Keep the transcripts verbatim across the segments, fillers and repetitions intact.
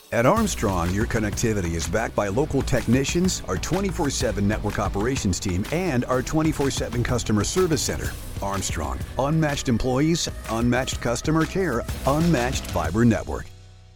At Armstrong, your connectivity is backed by local technicians, our twenty-four seven network operations team, and our twenty-four seven customer service center. Armstrong, unmatched employees, unmatched customer care, unmatched fiber network.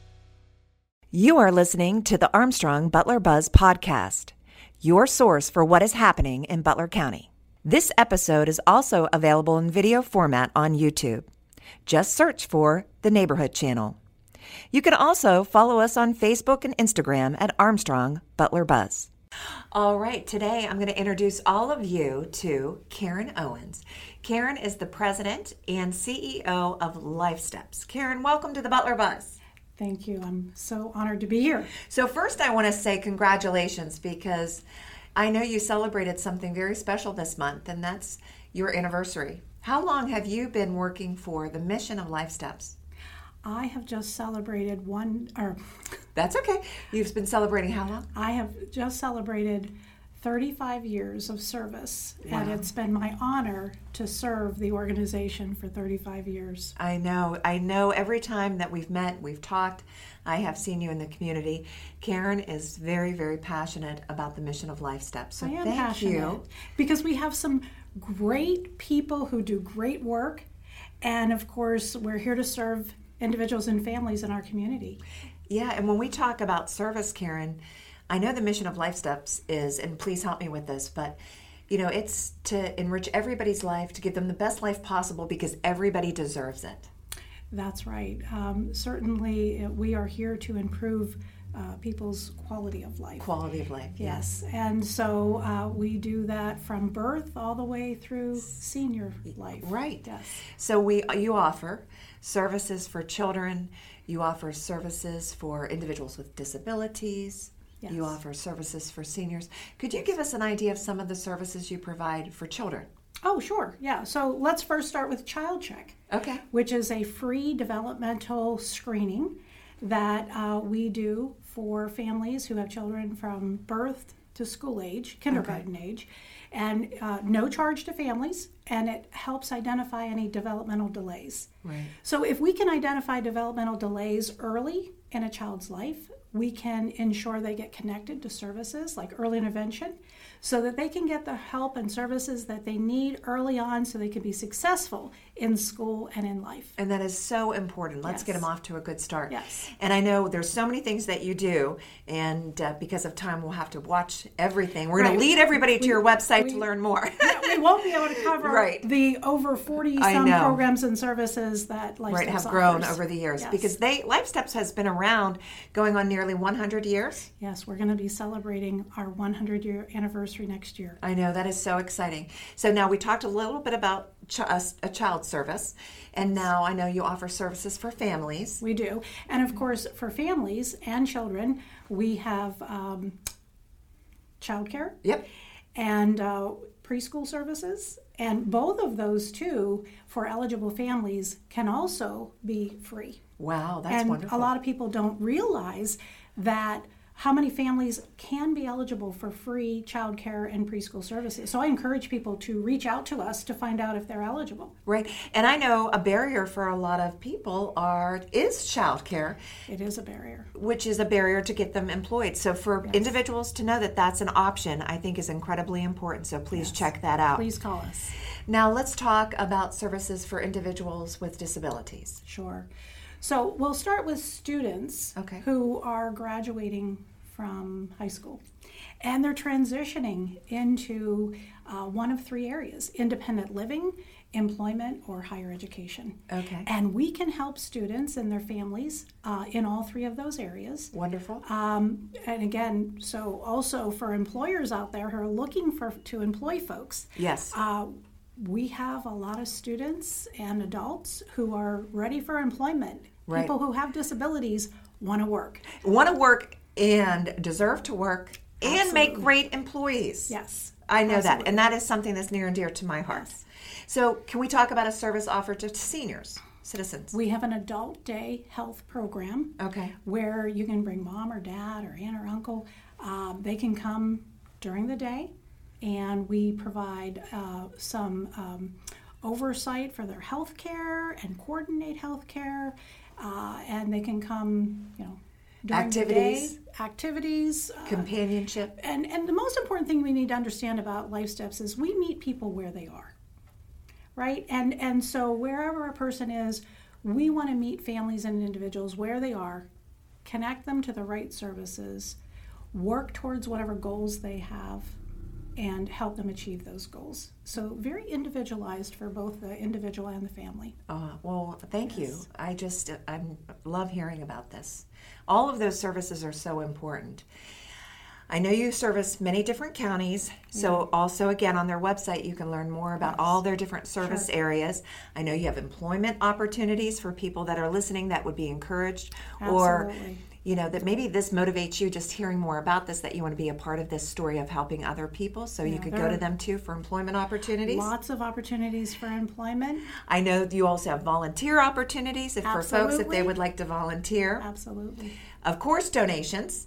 You are listening to the Armstrong Butler Buzz podcast, your source for what is happening in Butler County. This episode is also available in video format on YouTube. Just search for the Neighborhood Channel. You can also follow us on Facebook and Instagram at Armstrong Butler Buzz. All right, today I'm going to introduce all of you to Karen Owens. Karen is the president and C E O of LifeSteps. Karen, welcome to the Butler Buzz. Thank you. I'm so honored to be here. So first I want to say congratulations, because I know you celebrated something very special this month, and that's your anniversary. How long have you been working for the mission of LifeSteps? I have just celebrated one, or That's okay. You've been celebrating how long? I have just celebrated thirty-five years of service, Wow. and it's been my honor to serve the organization for thirty-five years. I know. I know every time that we've met, we've talked, I have seen you in the community. Karen is very, very passionate about the mission of LifeSteps. So I am thank passionate you. because we have some great people who do great work, and of course, we're here to serve individuals and families in our community. Yeah, and when we talk about service, Karen, I know the mission of LifeSteps is, and please help me with this, but you know, it's to enrich everybody's life, to give them the best life possible, because everybody deserves it. That's right. Um, certainly, uh, we are here to improve uh, people's quality of life. Quality of life, Yes, and so uh, we do that from birth all the way through senior life. Right. Yes. So we you offer services for children, you offer services for individuals with disabilities, Yes. you offer services for seniors. Could you give us an idea of some of the services you provide for children? Oh, sure. Yeah. So let's first start with Child Check, Okay. which is a free developmental screening that uh, we do for families who have children from birth to school age, kindergarten age, and uh, no charge to families, and it helps identify any developmental delays. Right. So if we can identify developmental delays early in a child's life, we can ensure they get connected to services like early intervention so that they can get the help and services that they need early on so they can be successful in school and in life. And that is so important. Let's Yes. get them off to a good start. Yes. And I know there's so many things that you do, and uh, because of time, we'll have to watch everything. We're going Right. to lead everybody to We- your website we- to learn more. We won't be able to cover Right. the over forty I some know. programs and services that LifeSteps Right, have grown offers. over the years, Yes. because they LifeSteps has been around going on nearly one hundred years. Yes, we're going to be celebrating our one hundred year anniversary next year. I know, that is so exciting. So now we talked a little bit about ch- a, a child service, and now I know you offer services for families. We do. And of course, for families and children, we have um, childcare Yep. and uh, preschool services. And both of those two, for eligible families, can also be free. Wow, that's and wonderful. a lot of people don't realize that how many families can be eligible for free childcare and preschool services. So I encourage people to reach out to us to find out if they're eligible. Right. And I know a barrier for a lot of people are is childcare, It is a barrier. which is a barrier to get them employed. So for Yes. individuals to know that that's an option, I think is incredibly important. So please Yes. check that out. Please call us. Now let's talk about services for individuals with disabilities. Sure. So we'll start with students Okay. who are graduating from high school. And they're transitioning into uh, one of three areas: independent living, employment, or higher education. Okay. And we can help students and their families uh, in all three of those areas. Wonderful. Um, and again, so also for employers out there who are looking for to employ folks, Yes. uh, we have a lot of students and adults who are ready for employment. Right. People who have disabilities want to work. Want to work and deserve to work and make Absolutely. great employees. Yes. I know that. absolutely. And that is something that's near and dear to my heart. Yes. So can we talk about a service offered to seniors, citizens? We have an adult day health program Okay. where you can bring mom or dad or aunt or uncle. Um, they can come during the day, and we provide uh, some um, oversight for their health care and coordinate health care. Uh, and they can come, you know, during Activities. the day, activities, uh, Companionship. and and the most important thing we need to understand about Life Steps is we meet people where they are, right? And and so wherever a person is, we want to meet families and individuals where they are, connect them to the right services, work towards whatever goals they have, and help them achieve those goals. So very individualized for both the individual and the family. Oh, well, thank Yes. you. I just I love hearing about this. All of those services are so important. I know you service many different counties, so also again on their website you can learn more about Yes. all their different service Sure. areas. I know you have employment opportunities for people that are listening that would be encouraged, or Absolutely. you know, that maybe this motivates you just hearing more about this, that you want to be a part of this story of helping other people, so you Yeah, could there go to are them too for employment opportunities. Lots of opportunities for employment. I know you also have volunteer opportunities if for folks if they Absolutely. would like to volunteer. Absolutely. Of course, donations.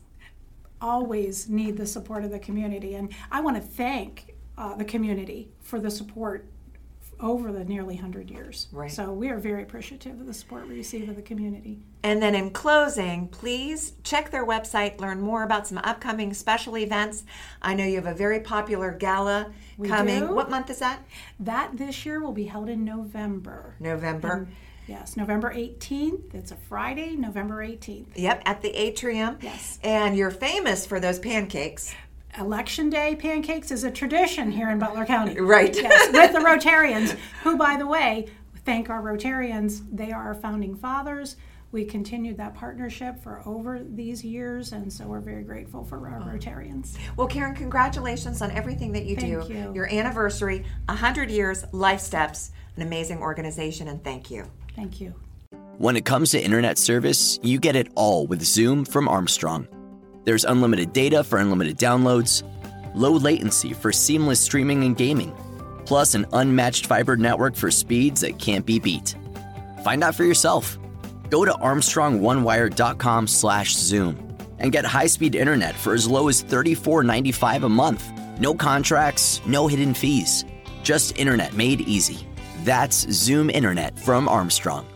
Always need the support of the community. And I want to thank uh, the community for the support over the nearly one hundred years. Right. So we are very appreciative of the support we receive of the community. And then in closing, please check their website, learn more about some upcoming special events. I know you have a very popular gala We coming. do. What month is that? That this year will be held in November. November. And, yes, November eighteenth. It's a Friday, November eighteenth. Yep, at the atrium. Yes. And you're famous for those pancakes. Election Day pancakes is a tradition here in Butler County. Right. Yes, with the Rotarians, who, by the way, thank our Rotarians. They are our founding fathers. We continued that partnership for over these years, and so we're very grateful for our Rotarians. Well, Karen, congratulations on everything that you Thank do. you. Your anniversary, one hundred years, Life Steps, an amazing organization, and thank you. Thank you. When it comes to internet service, you get it all with Zoom from Armstrong. There's unlimited data for unlimited downloads, low latency for seamless streaming and gaming, plus an unmatched fiber network for speeds that can't be beat. Find out for yourself. Go to armstrong one wire dot com slash zoom and get high-speed internet for as low as thirty-four ninety-five a month. No contracts, no hidden fees. Just internet made easy. That's Zoom Internet from Armstrong.